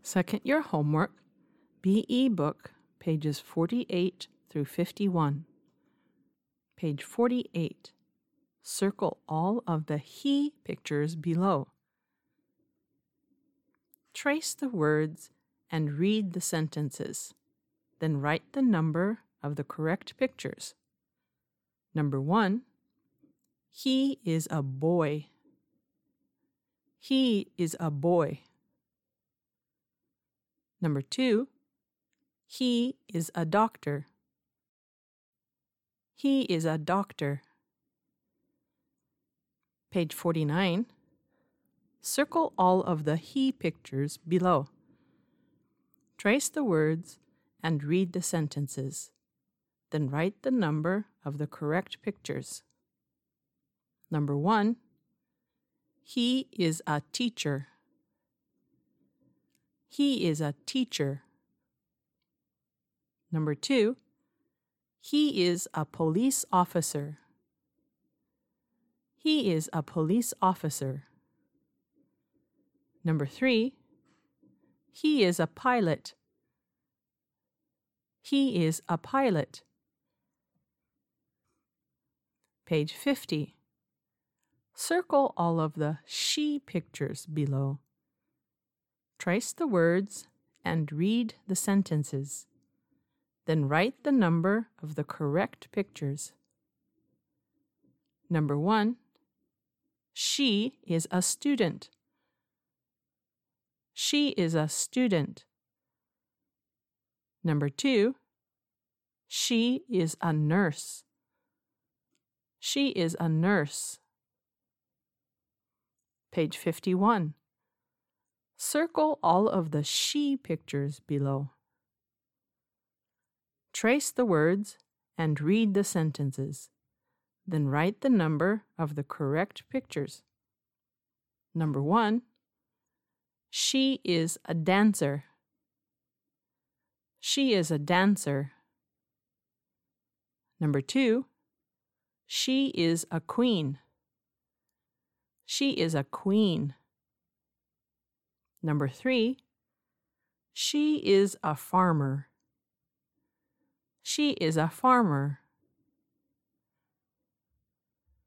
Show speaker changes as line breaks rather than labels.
Second year homework, BE book, pages 48 through 51. Page 48. Circle all of the he pictures below. Trace the words and read the sentences. Then write the number of the correct pictures. Number 1. He is a boy. He is a boy. Number 2. He is a doctor. He is a doctor. Page 49. Circle all of the he pictures below. Trace the words and read the sentences. Then write the number of the correct pictures. Number 1. He is a teacher. He is a teacher. Number 2. He is a police officer. He is a police officer. Number 3. He is a pilot. He is a pilot. Page 50. Circle all of the she pictures below. Trace the words and read the sentences. Then write the number of the correct pictures. Number 1. She is a student. She is a student. Number 2. She is a nurse. She is a nurse. Page 51. Circle all of the she pictures below. Trace the words and read the sentences. Then write the number of the correct pictures. Number 1. She is a dancer. She is a dancer. Number 2. She is a queen. She is a queen. Number 3. She is a farmer. She is a farmer.